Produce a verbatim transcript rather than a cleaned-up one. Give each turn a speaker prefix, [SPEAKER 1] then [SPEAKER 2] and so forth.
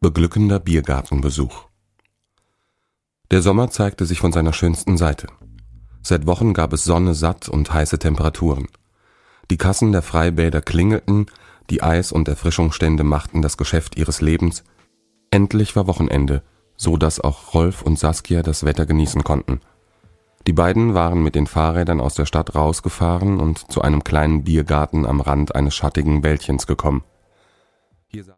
[SPEAKER 1] Beglückender Biergartenbesuch. Der Sommer zeigte sich von seiner schönsten Seite. Seit Wochen gab es Sonne satt und heiße Temperaturen. Die Kassen der Freibäder klingelten, die Eis- und Erfrischungsstände machten das Geschäft ihres Lebens. Endlich war Wochenende, so dass auch Rolf und Saskia das Wetter genießen konnten. Die beiden waren mit den Fahrrädern aus der Stadt rausgefahren und zu einem kleinen Biergarten am Rand eines schattigen Wäldchens gekommen. Hier